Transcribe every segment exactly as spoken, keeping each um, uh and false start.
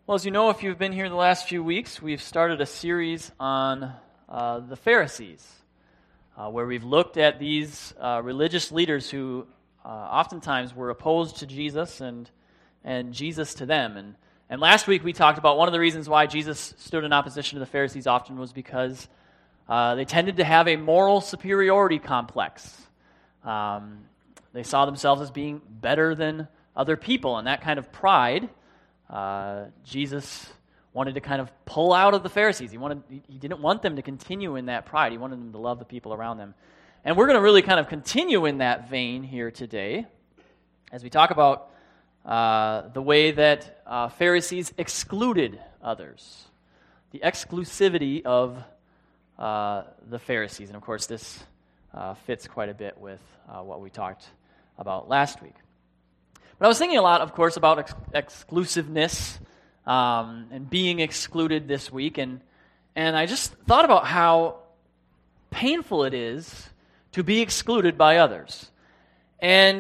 Well, as you know, if you've been here the last few weeks, we've started a series on uh, the Pharisees, uh, where we've looked at these uh, religious leaders who uh, oftentimes were opposed to Jesus and and Jesus to them. And, and last week we talked about one of the reasons why Jesus stood in opposition to the Pharisees often was because uh, they tended to have a moral superiority complex. Um, they saw themselves as being better than other people, and that kind of pride Uh, Jesus wanted to kind of pull out of the Pharisees. He wanted, he didn't want them to continue in that pride. He wanted them to love the people around them. And we're going to really kind of continue in that vein here today as we talk about uh, the way that uh, Pharisees excluded others, the exclusivity of uh, the Pharisees. And of course, this uh, fits quite a bit with uh, what we talked about last week. But I was thinking a lot, of course, about ex- exclusiveness um, and being excluded this week, and and I just thought about how painful it is to be excluded by others, and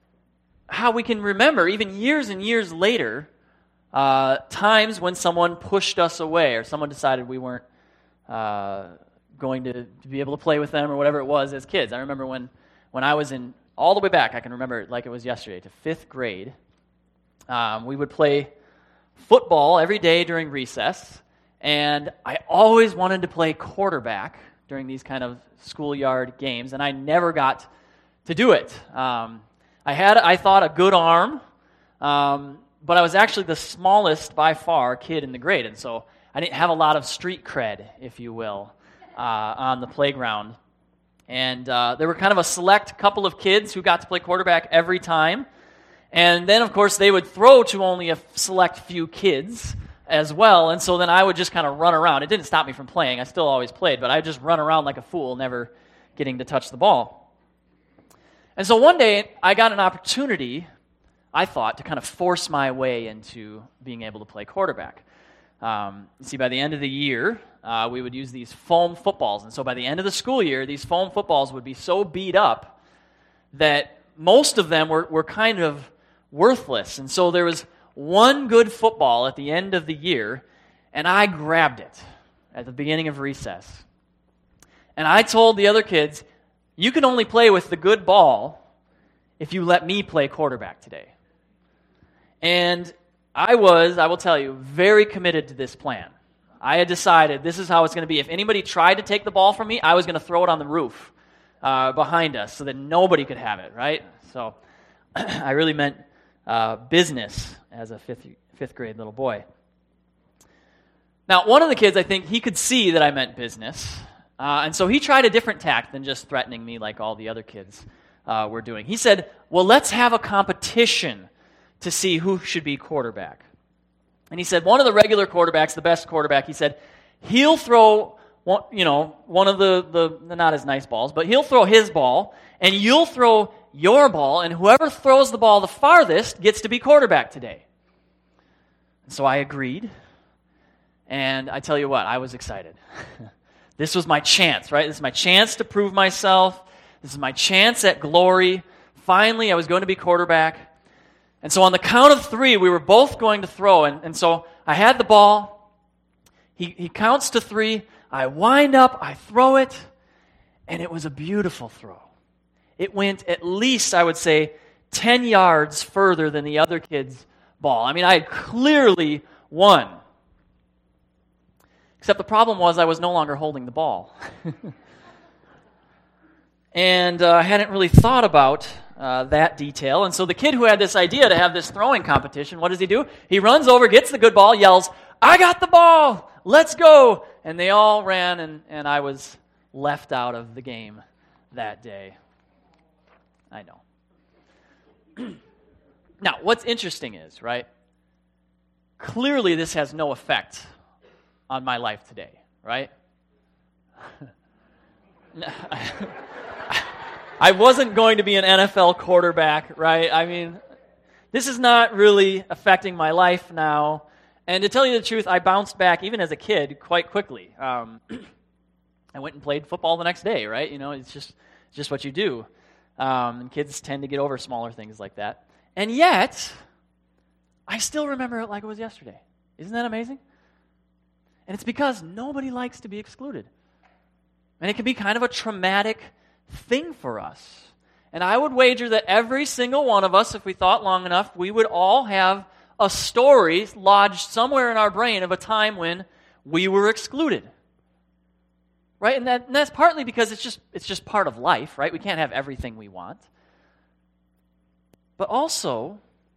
how we can remember, even years and years later, uh, times when someone pushed us away, or someone decided we weren't uh, going to, to be able to play with them, or whatever it was as kids. I remember when, when I was in all the way back, I can remember it like it was yesterday, to fifth grade. Um, we would play football every day during recess, and I always wanted to play quarterback during these kind of schoolyard games, and I never got to do it. Um, I had, I thought, a good arm, um, but I was actually the smallest by far kid in the grade, and so I didn't have a lot of street cred, if you will, uh, on the playground. And uh, there were kind of a select couple of kids who got to play quarterback every time. And then, of course, they would throw to only a select few kids as well. And so then I would just kind of run around. It didn't stop me from playing. I still always played, but I'd just run around like a fool, never getting to touch the ball. And so one day, I got an opportunity, I thought, to kind of force my way into being able to play quarterback. Um, you see, by the end of the year, uh, we would use these foam footballs. And so by the end of the school year, these foam footballs would be so beat up that most of them were, were kind of worthless. And so there was one good football at the end of the year, and I grabbed it at the beginning of recess. And I told the other kids, you can only play with the good ball if you let me play quarterback today. And I was, I will tell you, very committed to this plan. I had decided this is how it's going to be. If anybody tried to take the ball from me, I was going to throw it on the roof uh, behind us so that nobody could have it, right? So I really meant uh, business as a fifth, fifth grade little boy. Now, one of the kids, I think, he could see that I meant business, uh, and so he tried a different tact than just threatening me like all the other kids uh, were doing. He said, well, let's have a competition to see who should be quarterback. And he said, one of the regular quarterbacks, the best quarterback, he said, he'll throw, one, you know, one of the, the, the not as nice balls, but he'll throw his ball, and you'll throw your ball, and whoever throws the ball the farthest gets to be quarterback today. And so I agreed, and I tell you what, I was excited. This was my chance, right? This is my chance to prove myself. This is my chance at glory. Finally, I was going to be quarterback. And so on the count of three, we were both going to throw. And, and so I had the ball. He, he counts to three. I wind up. I throw it. And it was a beautiful throw. It went at least, I would say, ten yards further than the other kid's ball. I mean, I had clearly won. Except the problem was I was no longer holding the ball. And uh, I hadn't really thought about uh, that detail. And so the kid who had this idea to have this throwing competition, what does he do? He runs over, gets the good ball, yells, I got the ball! Let's go! And they all ran, and, and I was left out of the game that day. I know. Now, what's interesting is, right, clearly this has no effect on my life today, right? I wasn't going to be an N F L quarterback, right? I mean, this is not really affecting my life now. And to tell you the truth, I bounced back, even as a kid, quite quickly. Um, I went and played football the next day, right? You know, it's just it's just what you do. Um, and kids tend to get over smaller things like that. And yet, I still remember it like it was yesterday. Isn't that amazing? And it's because nobody likes to be excluded. And it can be kind of a traumatic thing for us. And I would wager that every single one of us, if we thought long enough, we would all have a story lodged somewhere in our brain of a time when we were excluded. Right? And, that, and that's partly because it's just it's just part of life, right? We can't have everything we want. But also,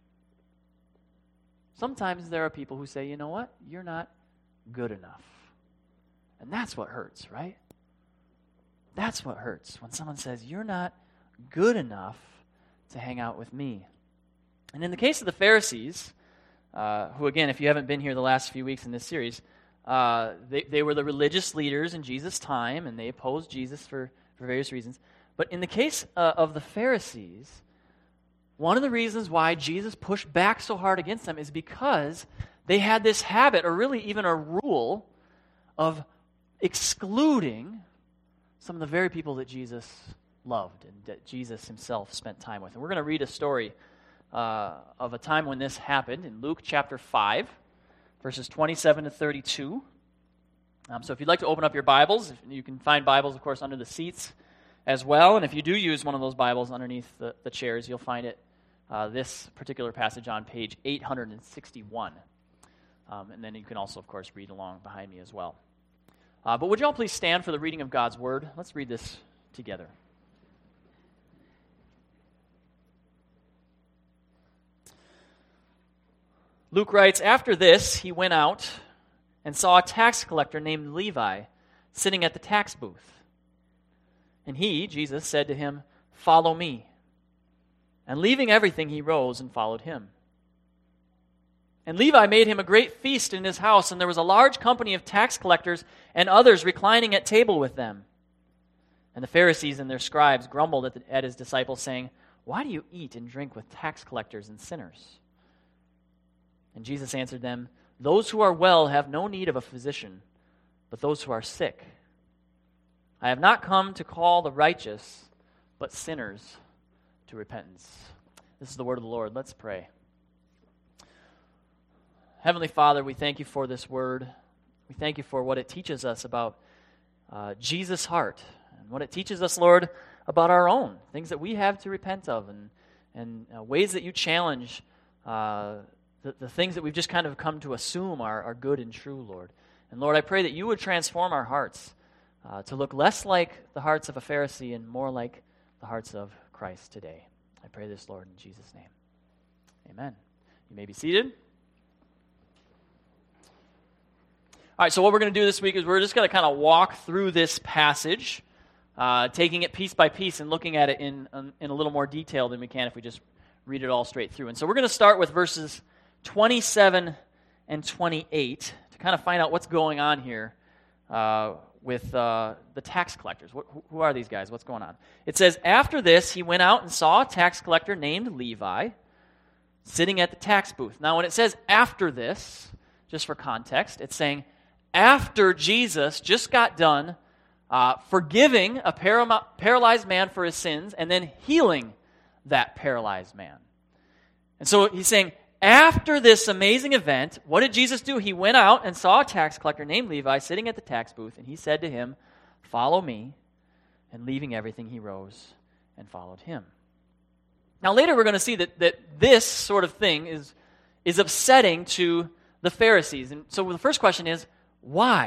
sometimes there are people who say, you know what? You're not good enough. And that's what hurts, right? That's what hurts, when someone says, you're not good enough to hang out with me. And in the case of the Pharisees, uh, who again, if you haven't been here the last few weeks in this series, uh, they, they were the religious leaders in Jesus' time, and they opposed Jesus for, for various reasons. But in the case uh, of the Pharisees, one of the reasons why Jesus pushed back so hard against them is because they had this habit, or really even a rule, of excluding some of the very people that Jesus loved and that Jesus himself spent time with. And we're going to read a story uh, of a time when this happened in Luke chapter five, verses twenty-seven to thirty-two. Um, so if you'd like to open up your Bibles, you can find Bibles, of course, under the seats as well. And if you do use one of those Bibles underneath the, the chairs, you'll find it, uh, this particular passage on page eight hundred sixty-one. Um, and then you can also, of course, read along behind me as well. Uh, but would you all please stand for the reading of God's Word? Let's read this together. Luke writes, after this, he went out and saw a tax collector named Levi sitting at the tax booth. And he, Jesus, said to him, follow me. And leaving everything, he rose and followed him. And Levi made him a great feast in his house, and there was a large company of tax collectors and others reclining at table with them. And the Pharisees and their scribes grumbled at, the, at his disciples, saying, why do you eat and drink with tax collectors and sinners? And Jesus answered them, those who are well have no need of a physician, but those who are sick. I have not come to call the righteous, but sinners to repentance. This is the word of the Lord. Let's pray. Heavenly Father, we thank you for this word. We thank you for what it teaches us about uh, Jesus' heart, and what it teaches us, Lord, about our own, things that we have to repent of, and, and uh, ways that you challenge uh, the, the things that we've just kind of come to assume are, are good and true, Lord. And Lord, I pray that you would transform our hearts uh, to look less like the hearts of a Pharisee and more like the hearts of Christ today. I pray this, Lord, in Jesus' name. Amen. You may be seated. All right, so what we're going to do this week is we're just going to kind of walk through this passage, uh, taking it piece by piece and looking at it in, in a little more detail than we can if we just read it all straight through. And so we're going to start with verses twenty-seven and twenty-eight to kind of find out what's going on here uh, with uh, the tax collectors. What, who are these guys? What's going on? It says, after this, he went out and saw a tax collector named Levi sitting at the tax booth. Now, when it says after this, just for context, it's saying after Jesus just got done uh, forgiving a para- paralyzed man for his sins and then healing that paralyzed man. And so he's saying, after this amazing event, what did Jesus do? He went out and saw a tax collector named Levi sitting at the tax booth, and he said to him, follow me. And leaving everything, he rose and followed him. Now later we're going to see that, that this sort of thing is, is upsetting to the Pharisees. And so the first question is, why?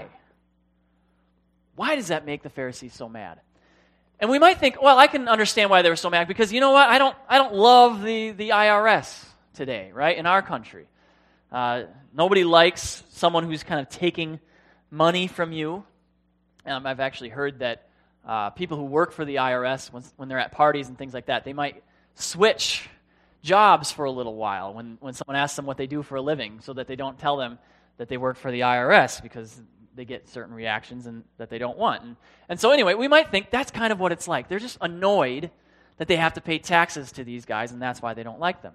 Why does that make the Pharisees so mad? And we might think, well, I can understand why they were so mad, because you know what? I don't I don't love the, the I R S today, right, in our country. Uh, nobody likes someone who's kind of taking money from you. Um, I've actually heard that uh, people who work for the I R S, when, when they're at parties and things like that, they might switch jobs for a little while when, when someone asks them what they do for a living, so that they don't tell them that they work for the I R S, because they get certain reactions and that they don't want. And, and so anyway, we might think that's kind of what it's like. They're just annoyed that they have to pay taxes to these guys, and that's why they don't like them.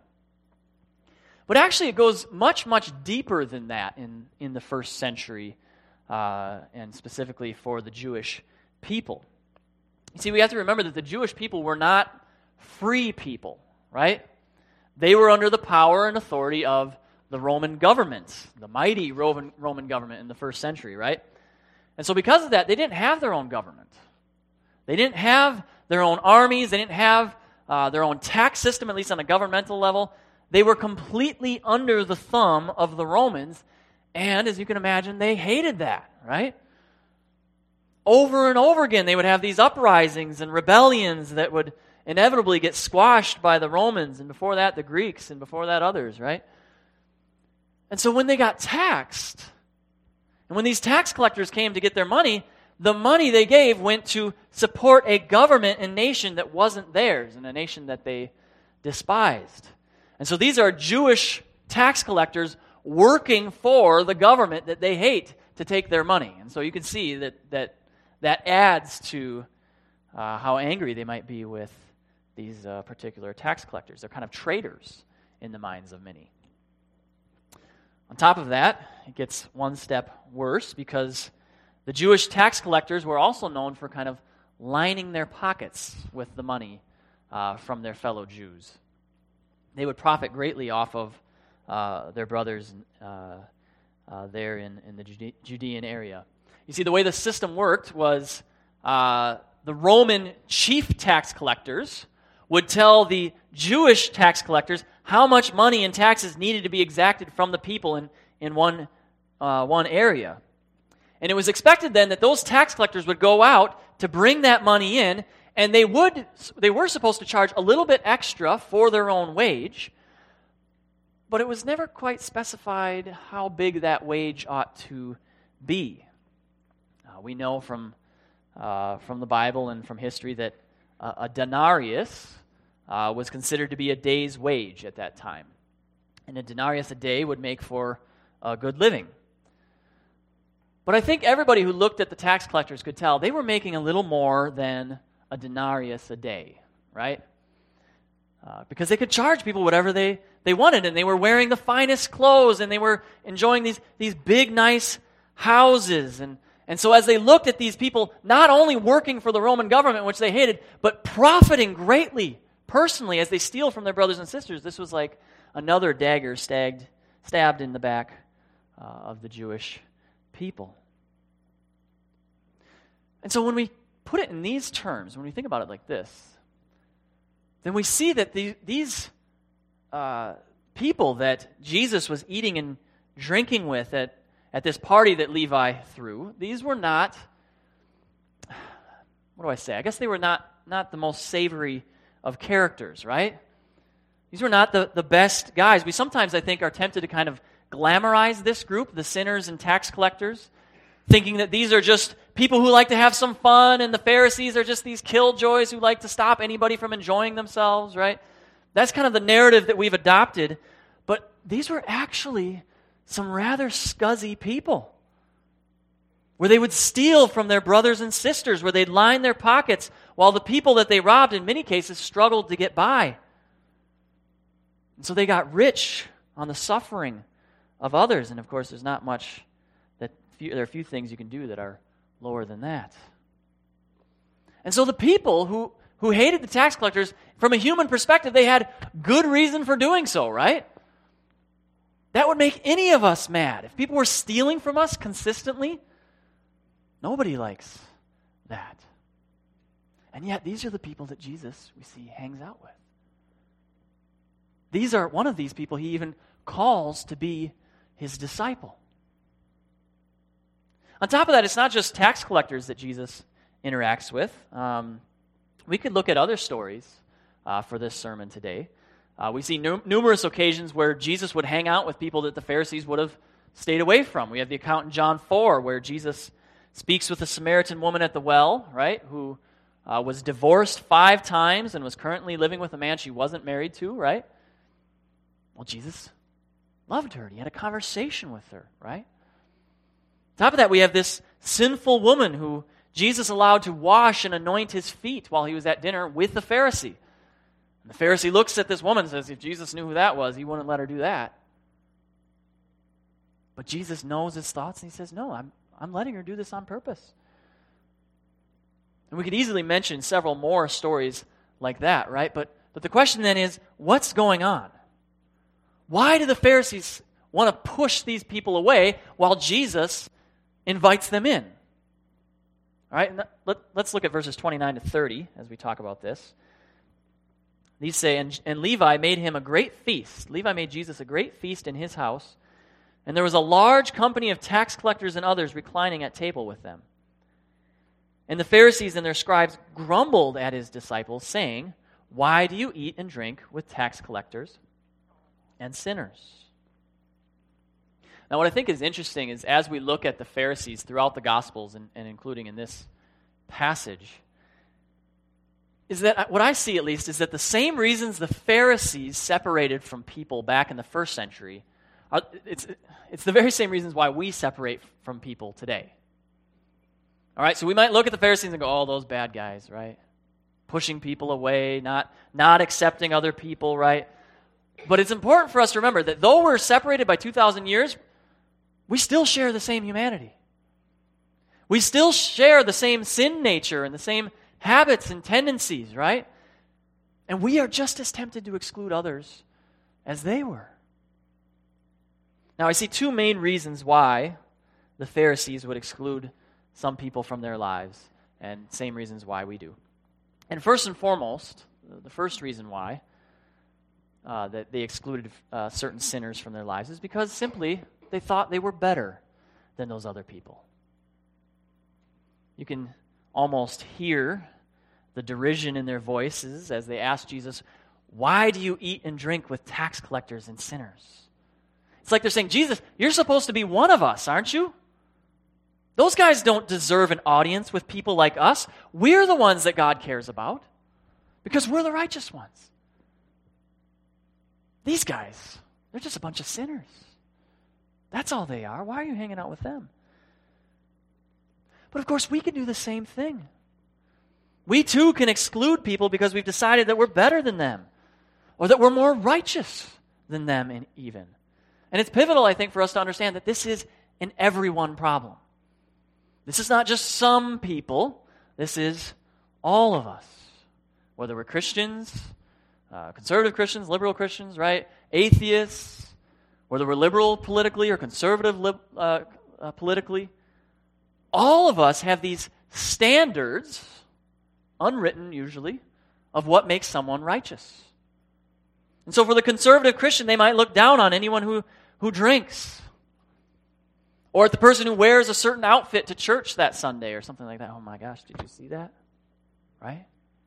But actually it goes much, much deeper than that in, in the first century, uh, and specifically for the Jewish people. You see, we have to remember that the Jewish people were not free people, right? They were under the power and authority of the Roman government, the mighty Roman, Roman government in the first century, right? And so because of that, they didn't have their own government. They didn't have their own armies. They didn't have uh, their own tax system, at least on a governmental level. They were completely under the thumb of the Romans, and as you can imagine, they hated that, right? Over and over again, they would have these uprisings and rebellions that would inevitably get squashed by the Romans, and before that, the Greeks, and before that, others, right? And so when they got taxed, and when these tax collectors came to get their money, the money they gave went to support a government and nation that wasn't theirs, and a nation that they despised. And so these are Jewish tax collectors working for the government that they hate to take their money. And so you can see that that, that adds to uh, how angry they might be with these uh, particular tax collectors. They're kind of traitors in the minds of many. On top of that, it gets one step worse because the Jewish tax collectors were also known for kind of lining their pockets with the money uh, from their fellow Jews. They would profit greatly off of uh, their brothers uh, uh, there in, in the Jude- Judean area. You see, the way the system worked was uh, the Roman chief tax collectors would tell the Jewish tax collectors how much money and taxes needed to be exacted from the people in, in one, uh, one area. And it was expected then that those tax collectors would go out to bring that money in, and they would they were supposed to charge a little bit extra for their own wage, but it was never quite specified how big that wage ought to be. Uh, we know from uh, from the Bible and from history that uh, a denarius uh, was considered to be a day's wage at that time. And a denarius a day would make for a good living. But I think everybody who looked at the tax collectors could tell they were making a little more than a denarius a day, right? Uh, because they could charge people whatever they, they wanted, and they were wearing the finest clothes, and they were enjoying these, these big, nice houses. And, and so as they looked at these people not only working for the Roman government, which they hated, but profiting greatly personally as they steal from their brothers and sisters, this was like another dagger stabbed, stabbed in the back uh, of the Jewish people. And so when we put it in these terms, when we think about it like this, then we see that the, these uh, people that Jesus was eating and drinking with at, at this party that Levi threw, these were not, what do I say? I guess they were not, not the most savory of characters, right? These were not the, the best guys. We sometimes, I think, are tempted to kind of glamorize this group, the sinners and tax collectors, thinking that these are just people who like to have some fun, and the Pharisees are just these killjoys who like to stop anybody from enjoying themselves, right? That's kind of the narrative that we've adopted, but these were actually some rather scuzzy people, where they would steal from their brothers and sisters, where they'd line their pockets, while the people that they robbed, in many cases, struggled to get by. And so they got rich on the suffering of others, and of course there's not much that few, there are a few things you can do that are lower than that. And so the people who who hated the tax collectors, from a human perspective, they had good reason for doing so, right? That would make any of us mad. If people were stealing from us consistently, nobody likes that. And yet these are the people that Jesus, we see, hangs out with. These are one of these people he even calls to be his disciple. On top of that, it's not just tax collectors that Jesus interacts with. Um, we could look at other stories uh, for this sermon today. Uh, we see nu- numerous occasions where Jesus would hang out with people that the Pharisees would have stayed away from. We have the account in John four where Jesus speaks with a Samaritan woman at the well, right, who uh, was divorced five times and was currently living with a man she wasn't married to, right? Well, Jesus loved her. He had a conversation with her, right? On top of that, we have this sinful woman who Jesus allowed to wash and anoint his feet while he was at dinner with the Pharisee. And the Pharisee looks at this woman and says, if Jesus knew who that was, he wouldn't let her do that. But Jesus knows his thoughts, and he says, no, I'm, I'm letting her do this on purpose. And we could easily mention several more stories like that, right? But, but the question then is, what's going on? Why do the Pharisees want to push these people away while Jesus invites them in. All right, let, let's look at verses twenty-nine to thirty as we talk about this. These say, and, and Levi made him a great feast. Levi made Jesus a great feast in his house, and there was a large company of tax collectors and others reclining at table with them. And the Pharisees and their scribes grumbled at his disciples, saying, "Why do you eat and drink with tax collectors and sinners?" Now, what I think is interesting is as we look at the Pharisees throughout the Gospels, and, and including in this passage, is that what I see at least is that the same reasons the Pharisees separated from people back in the first century, are, it's, it's the very same reasons why we separate from people today. All right, so we might look at the Pharisees and go, "Oh, those bad guys," right? Pushing people away, not, not accepting other people, right? But it's important for us to remember that though we're separated by two thousand years, we still share the same humanity. We still share the same sin nature and the same habits and tendencies, right? And we are just as tempted to exclude others as they were. Now, I see two main reasons why the Pharisees would exclude some people from their lives, and same reasons why we do. And first and foremost, the first reason why uh, that they excluded uh, certain sinners from their lives is because simply they thought they were better than those other people. You can almost hear the derision in their voices as they ask Jesus, "Why do you eat and drink with tax collectors and sinners?" It's like they're saying, "Jesus, you're supposed to be one of us, aren't you? Those guys don't deserve an audience with people like us. We're the ones that God cares about because we're the righteous ones. These guys, they're just a bunch of sinners. That's all they are. Why are you hanging out with them?" But of course, we can do the same thing. We too can exclude people because we've decided that we're better than them or that we're more righteous than them in even. And it's pivotal, I think, for us to understand that this is an everyone problem. This is not just some people. This is all of us. Whether we're Christians, uh, conservative Christians, liberal Christians, right? Atheists, whether we're liberal politically or conservative lib- uh, uh, politically, all of us have these standards, unwritten usually, of what makes someone righteous. And so for the conservative Christian, they might look down on anyone who, who drinks, or at the person who wears a certain outfit to church that Sunday or something like that. Oh my gosh, did you see that? Right?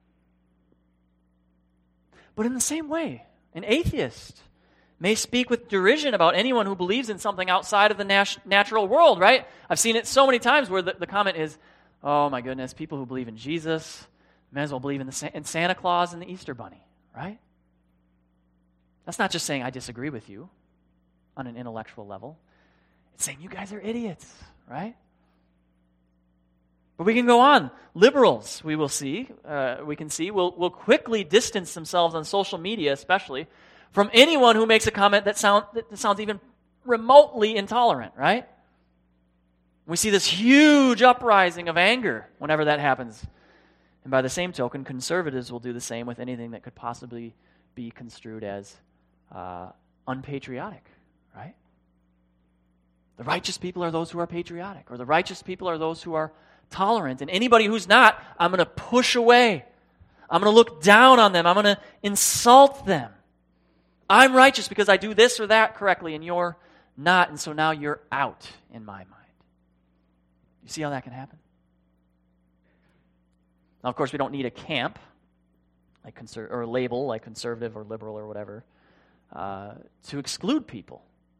But in the same way, an atheist may speak with derision about anyone who believes in something outside of the nat- natural world, right? I've seen it so many times where the, the comment is, "Oh my goodness, people who believe in Jesus may as well believe in, the, in Santa Claus and the Easter Bunny," right? That's not just saying I disagree with you on an intellectual level. It's saying you guys are idiots, right? But we can go on. Liberals, we will see, uh, we can see, will will quickly distance themselves on social media, especially, from anyone who makes a comment that, sound, that sounds even remotely intolerant, right? We see this huge uprising of anger whenever that happens. And by the same token, conservatives will do the same with anything that could possibly be construed as uh, unpatriotic, right? The righteous people are those who are patriotic, or the righteous people are those who are tolerant. And anybody who's not, I'm going to push away. I'm going to look down on them. I'm going to insult them. I'm righteous because I do this or that correctly, and you're not, and so now you're out in my mind. You see how that can happen? Now, of course, we don't need a camp, like conser- or a label like conservative or liberal or whatever, uh, to exclude people.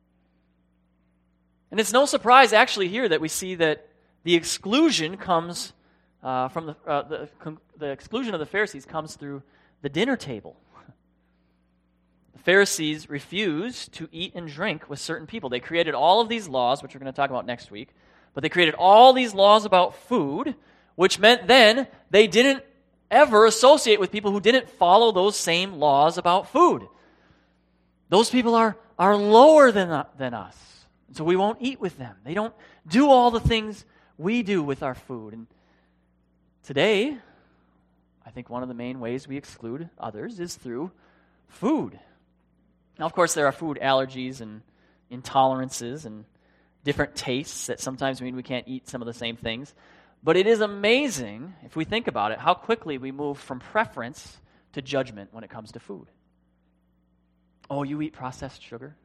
And it's no surprise, actually, here that we see that the exclusion comes uh, from the, uh, the con- the exclusion of the Pharisees comes through the dinner table. The Pharisees refused to eat and drink with certain people. They created all of these laws, which we're going to talk about next week, but they created all these laws about food, which meant then they didn't ever associate with people who didn't follow those same laws about food. Those people are, are lower than, than us, so we won't eat with them. They don't do all the things we do with our food. And today, I think one of the main ways we exclude others is through food. Now, of course, there are food allergies and intolerances and different tastes that sometimes mean we can't eat some of the same things. But it is amazing, if we think about it, how quickly we move from preference to judgment when it comes to food. Oh, you eat processed sugar?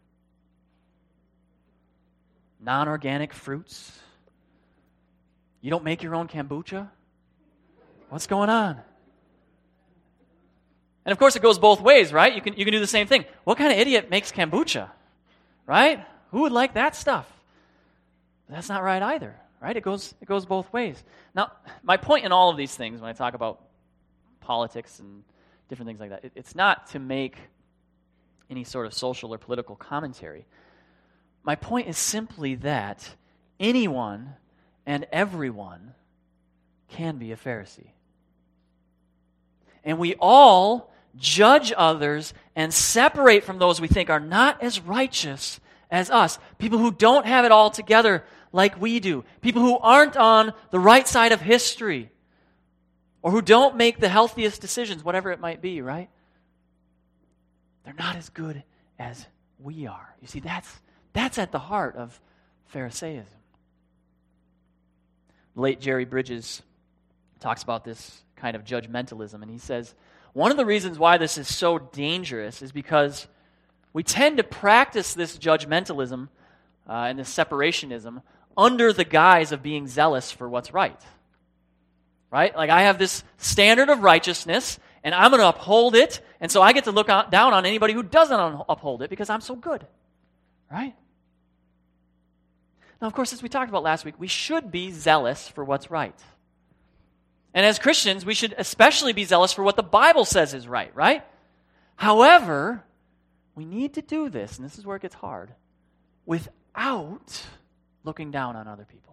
Non-organic fruits? You don't make your own kombucha? What's going on? And of course it goes both ways, right? You can you can do the same thing. What kind of idiot makes kombucha? Right? Who would like that stuff? That's not right either, right? It goes it goes both ways. Now, my point in all of these things when I talk about politics and different things like that, it, it's not to make any sort of social or political commentary. My point is simply that anyone and everyone can be a Pharisee. And we all judge others and separate from those we think are not as righteous as us. People who don't have it all together like we do. People who aren't on the right side of history. Or who don't make the healthiest decisions, whatever it might be, right? They're not as good as we are. You see, that's that's at the heart of Pharisaism. The late Jerry Bridges talks about this kind of judgmentalism, and he says, one of the reasons why this is so dangerous is because we tend to practice this judgmentalism uh, and this separationism under the guise of being zealous for what's right. Right? Like I have this standard of righteousness, and I'm going to uphold it, and so I get to look on, down on anybody who doesn't un- uphold it because I'm so good. Right? Now, of course, as we talked about last week, we should be zealous for what's right. And as Christians, we should especially be zealous for what the Bible says is right, right? However, we need to do this, and this is where it gets hard, without looking down on other people.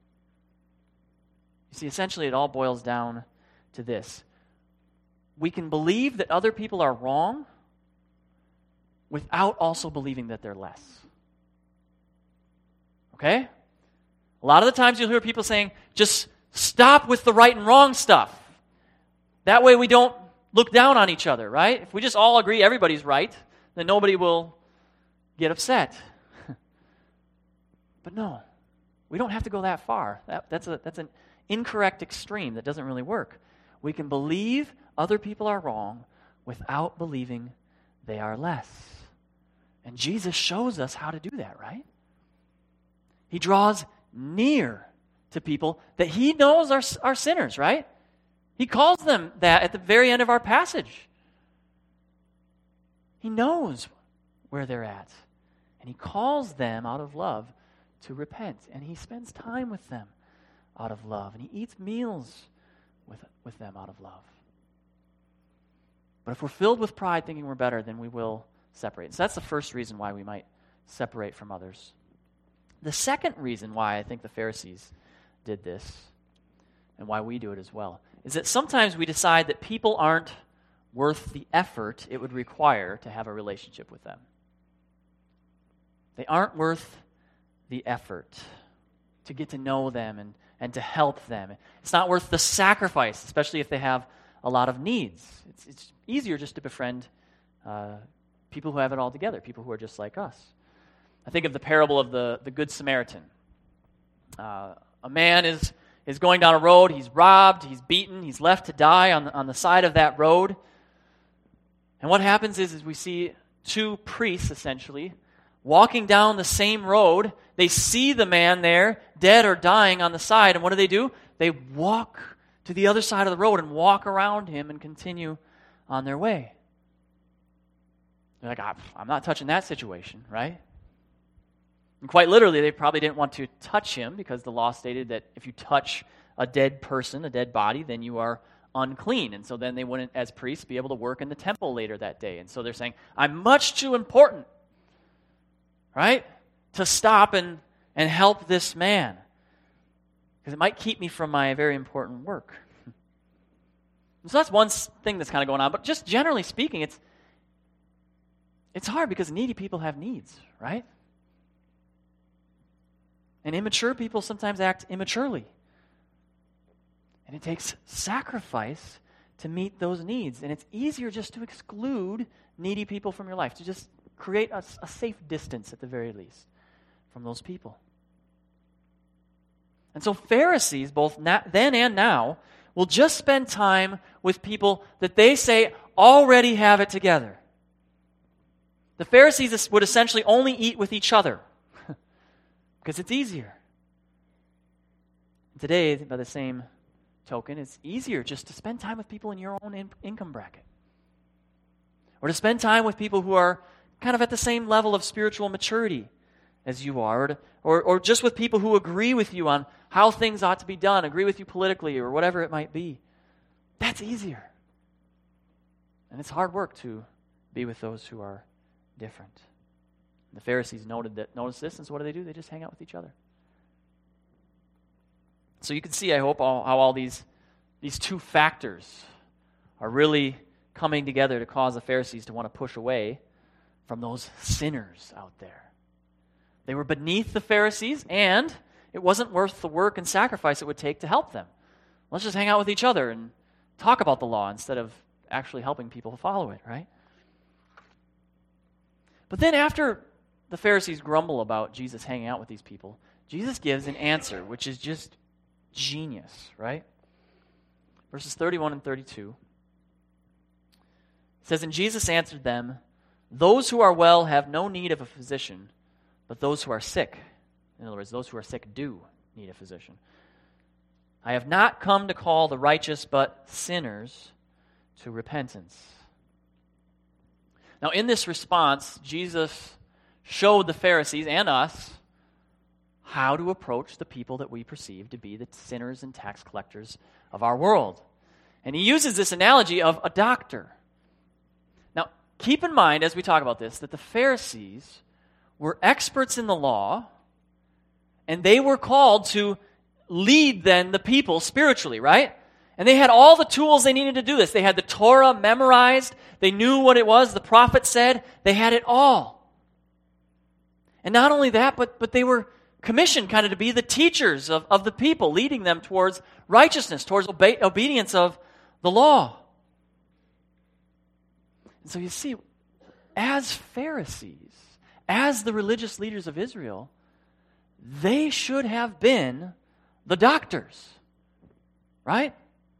You see, essentially it all boils down to this. We can believe that other people are wrong without also believing that they're less. Okay? A lot of the times you'll hear people saying, just stop with the right and wrong stuff. That way we don't look down on each other, right? If we just all agree everybody's right, then nobody will get upset. But no, we don't have to go that far. That, that's a, that's an incorrect extreme that doesn't really work. We can believe other people are wrong without believing they are less. And Jesus shows us how to do that, right? He draws near to people that he knows are, are sinners, right? He calls them that at the very end of our passage. He knows where they're at. And he calls them out of love to repent. And he spends time with them out of love. And he eats meals with, with them out of love. But if we're filled with pride thinking we're better, then we will separate. So that's the first reason why we might separate from others. The second reason why I think the Pharisees did this, and why we do it as well, is that sometimes we decide that people aren't worth the effort it would require to have a relationship with them. They aren't worth the effort to get to know them and, and to help them. It's not worth the sacrifice, especially if they have a lot of needs. It's, it's easier just to befriend uh, people who have it all together, people who are just like us. I think of the parable of the, the Good Samaritan. Uh, a man is, is going down a road, he's robbed, he's beaten, he's left to die on the, on the side of that road. And what happens is, is we see two priests, essentially, walking down the same road. They see the man there, dead or dying on the side, and what do they do? They walk to the other side of the road and walk around him and continue on their way. They're like, I'm not touching that situation, right? And quite literally, they probably didn't want to touch him because the law stated that if you touch a dead person, a dead body, then you are unclean. And so then they wouldn't, as priests, be able to work in the temple later that day. And so they're saying, I'm much too important, right, to stop and, and help this man because it might keep me from my very important work. So that's one thing that's kind of going on. But just generally speaking, it's it's hard because needy people have needs, right? And immature people sometimes act immaturely. And it takes sacrifice to meet those needs. And it's easier just to exclude needy people from your life, to just create a, a safe distance at the very least from those people. And so Pharisees, both na- then and now, will just spend time with people that they say already have it together. The Pharisees would essentially only eat with each other because it's easier. Today, by the same token, it's easier just to spend time with people in your own in- income bracket. Or to spend time with people who are kind of at the same level of spiritual maturity as you are. Or, to, or, or just with people who agree with you on how things ought to be done, agree with you politically or whatever it might be. That's easier. And it's hard work to be with those who are different. The Pharisees noted that, noticed this, and so what do they do? They just hang out with each other. So you can see, I hope, all, how all these, these two factors are really coming together to cause the Pharisees to want to push away from those sinners out there. They were beneath the Pharisees, and it wasn't worth the work and sacrifice it would take to help them. Let's just hang out with each other and talk about the law instead of actually helping people follow it, right? But then after the Pharisees grumble about Jesus hanging out with these people, Jesus gives an answer, which is just genius, right? Verses thirty-one and thirty-two. It says, "And Jesus answered them, 'Those who are well have no need of a physician, but those who are sick,'" in other words, those who are sick do need a physician. "I have not come to call the righteous, but sinners to repentance." Now, in this response, Jesus showed the Pharisees and us how to approach the people that we perceive to be the sinners and tax collectors of our world. And he uses this analogy of a doctor. Now, keep in mind, as we talk about this, that the Pharisees were experts in the law, and they were called to lead then the people spiritually, right? And they had all the tools they needed to do this. They had the Torah memorized. They knew what it was the prophet said. They had it all. And not only that, but, but they were commissioned kind of to be the teachers of, of the people, leading them towards righteousness, towards obe- obedience of the law. And so you see, as Pharisees, as the religious leaders of Israel, they should have been the doctors, right?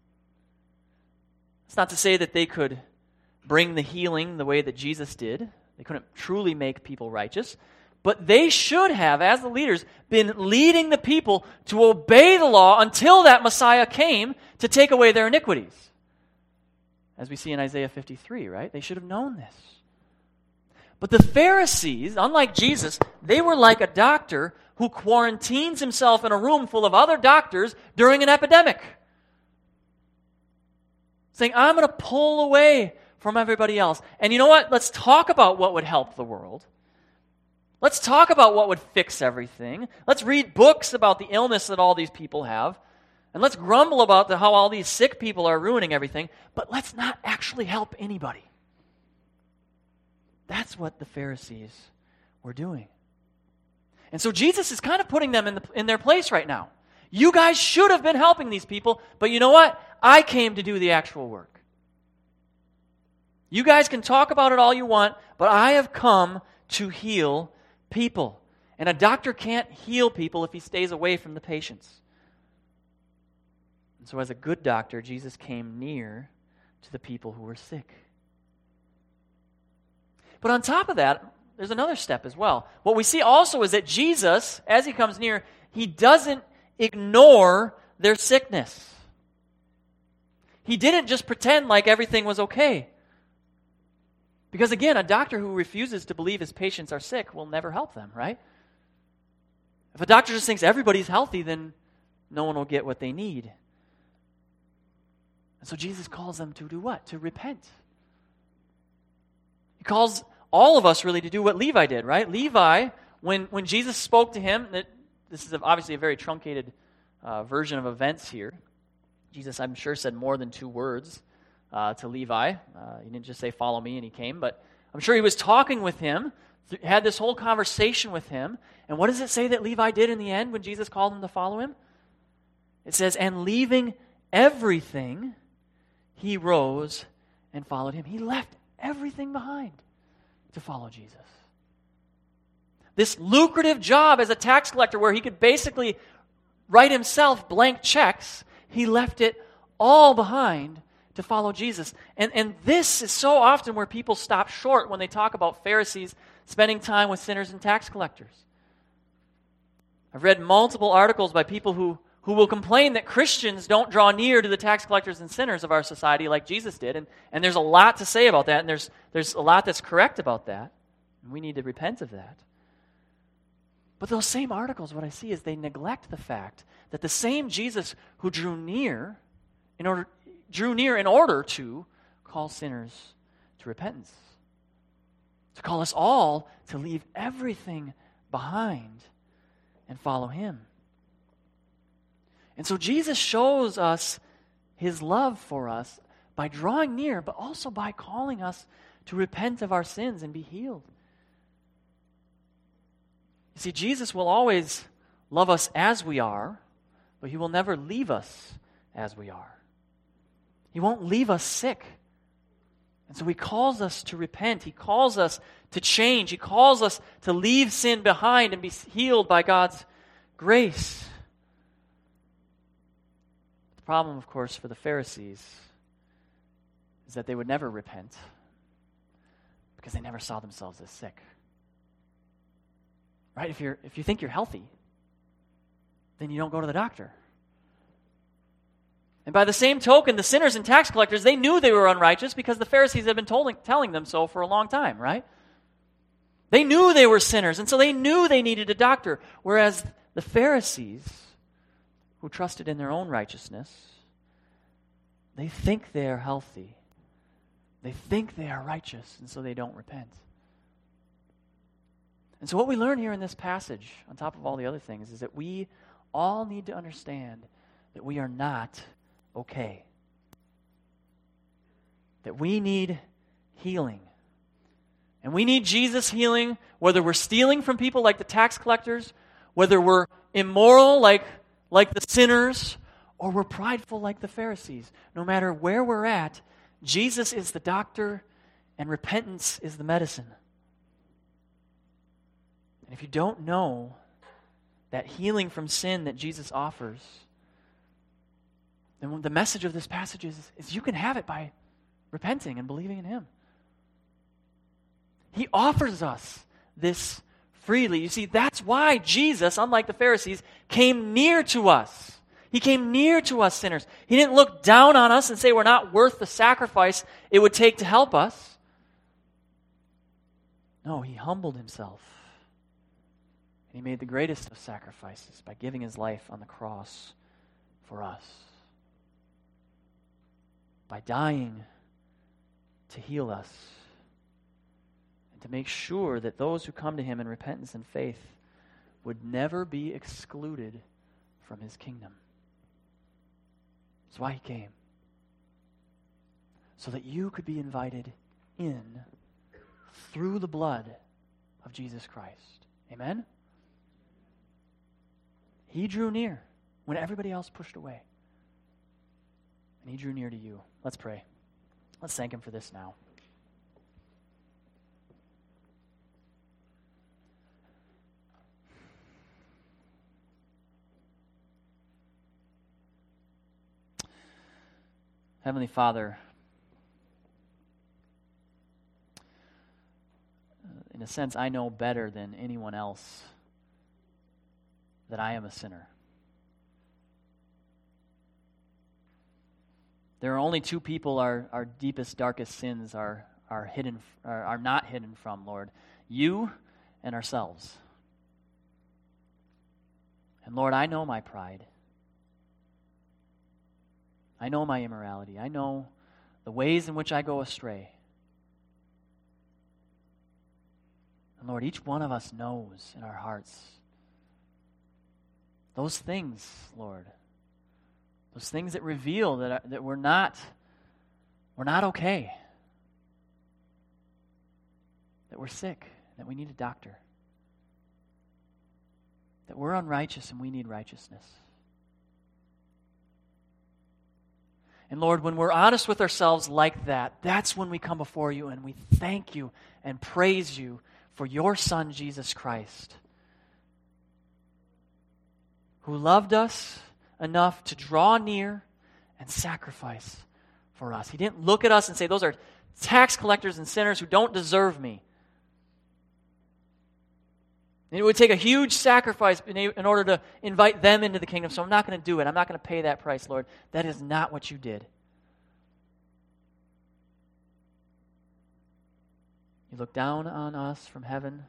It's not to say that they could bring the healing the way that Jesus did. They couldn't truly make people righteous. But they should have, as the leaders, been leading the people to obey the law until that Messiah came to take away their iniquities. As we see in Isaiah fifty-three, right? They should have known this. But the Pharisees, unlike Jesus, they were like a doctor who quarantines himself in a room full of other doctors during an epidemic. Saying, I'm going to pull away from everybody else. And you know what? Let's talk about what would help the world. Let's talk about what would fix everything. Let's read books about the illness that all these people have. And let's grumble about the, how all these sick people are ruining everything. But let's not actually help anybody. That's what the Pharisees were doing. And so Jesus is kind of putting them in, the, in their place right now. You guys should have been helping these people, but you know what? I came to do the actual work. You guys can talk about it all you want, but I have come to heal people. And a doctor can't heal people if he stays away from the patients. And so as a good doctor, Jesus came near to the people who were sick. But on top of that, there's another step as well. What we see also is that Jesus, as he comes near, he doesn't ignore their sickness. He didn't just pretend like everything was okay. Because again, a doctor who refuses to believe his patients are sick will never help them, right? If a doctor just thinks everybody's healthy, then no one will get what they need. And so Jesus calls them to do what? To repent. He calls all of us really to do what Levi did, right? Levi, when, when Jesus spoke to him, that this is obviously a very truncated uh, version of events here. Jesus, I'm sure, said more than two words uh, to Levi. Uh, he didn't just say, follow me, and he came. But I'm sure he was talking with him, th- had this whole conversation with him. And what does it say that Levi did in the end when Jesus called him to follow him? It says, and leaving everything, he rose and followed him. He left everything behind to follow Jesus. This lucrative job as a tax collector where he could basically write himself blank checks, he left it all behind to follow Jesus. And, and this is so often where people stop short when they talk about Pharisees spending time with sinners and tax collectors. I've read multiple articles by people who, who will complain that Christians don't draw near to the tax collectors and sinners of our society like Jesus did. And, and there's a lot to say about that, and there's, there's a lot that's correct about that. And we need to repent of that. But those same articles, what I see is they neglect the fact that the same Jesus who drew near in order drew near in order to call sinners to repentance, to call us all to leave everything behind and follow him. And so Jesus shows us his love for us by drawing near, but also by calling us to repent of our sins and be healed. You see, Jesus will always love us as we are, but he will never leave us as we are. He won't leave us sick. And so he calls us to repent. He calls us to change. He calls us to leave sin behind and be healed by God's grace. The problem, of course, for the Pharisees is that they would never repent because they never saw themselves as sick. Right? If you're if you think you're healthy, then you don't go to the doctor. And by the same token, the sinners and tax collectors, they knew they were unrighteous because the Pharisees had been told, telling them so for a long time, right? They knew they were sinners, and so they knew they needed a doctor. Whereas the Pharisees, who trusted in their own righteousness, they think they are healthy. They think they are righteous, and so they don't repent. And so what we learn here in this passage, on top of all the other things, is that we all need to understand that we are not okay. That we need healing. And we need Jesus' healing, whether we're stealing from people like the tax collectors, whether we're immoral like, like the sinners, or we're prideful like the Pharisees. No matter where we're at, Jesus is the doctor and repentance is the medicine. And if you don't know that healing from sin that Jesus offers, then the message of this passage is, is you can have it by repenting and believing in him. He offers us this freely. You see, that's why Jesus, unlike the Pharisees, came near to us. He came near to us sinners. He didn't look down on us and say we're not worth the sacrifice it would take to help us. No, he humbled himself. And he made the greatest of sacrifices by giving his life on the cross for us. By dying to heal us and to make sure that those who come to him in repentance and faith would never be excluded from his kingdom. That's why he came. So that you could be invited in through the blood of Jesus Christ. Amen? He drew near when everybody else pushed away. And he drew near to you. Let's pray. Let's thank him for this now. Heavenly Father, in a sense, I know better than anyone else that I am a sinner. There are only two people our, our deepest, darkest sins are, are, hidden, are, are not hidden from, Lord. You and ourselves. And Lord, I know my pride. I know my immorality. I know the ways in which I go astray. And Lord, each one of us knows in our hearts those things, Lord. Those things that reveal that, are, that we're not, we're not okay. That we're sick, that we need a doctor. That we're unrighteous and we need righteousness. And Lord, when we're honest with ourselves like that, that's when we come before you and we thank you and praise you for your Son, Jesus Christ, who loved us enough to draw near and sacrifice for us. He didn't look at us and say, those are tax collectors and sinners who don't deserve me. And it would take a huge sacrifice in order to invite them into the kingdom, so I'm not going to do it. I'm not going to pay that price, Lord. That is not what you did. You looked down on us from heaven.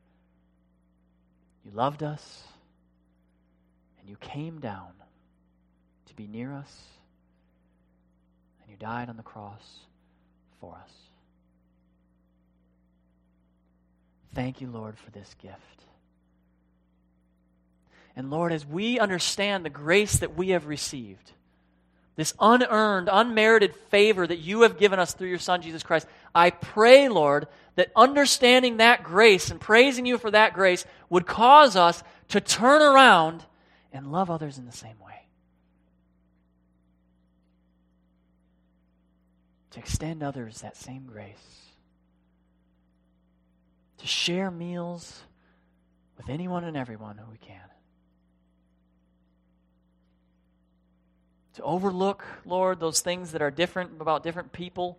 You loved us. And you came down to be near us. And you died on the cross for us. Thank you, Lord, for this gift. And Lord, as we understand the grace that we have received, this unearned, unmerited favor that you have given us through your Son, Jesus Christ, I pray, Lord, that understanding that grace and praising you for that grace would cause us to turn around and love others in the same way. To extend others that same grace. To share meals with anyone and everyone who we can. To overlook, Lord, those things that are different about different people.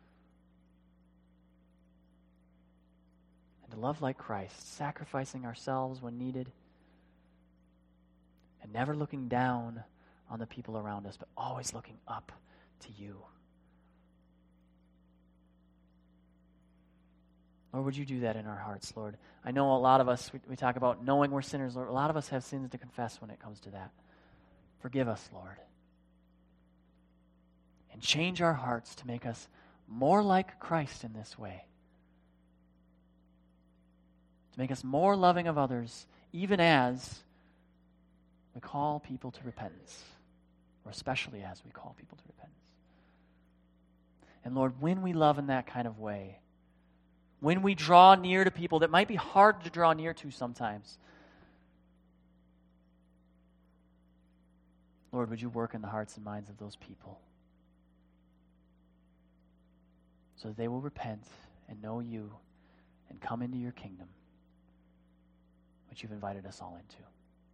And to love like Christ, sacrificing ourselves when needed. And never looking down on the people around us, but always looking up to you. Lord, would you do that in our hearts, Lord? I know a lot of us, we, we talk about knowing we're sinners, Lord. A lot of us have sins to confess when it comes to that. Forgive us, Lord. And change our hearts to make us more like Christ in this way. To make us more loving of others, even as we call people to repentance. Or especially as we call people to repentance. And Lord, when we love in that kind of way, when we draw near to people that might be hard to draw near to sometimes, Lord, would you work in the hearts and minds of those people so that they will repent and know you and come into your kingdom, which you've invited us all into.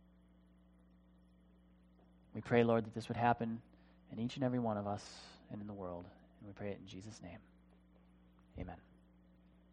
We pray, Lord, that this would happen in each and every one of us and in the world. And we pray it in Jesus' name. Amen.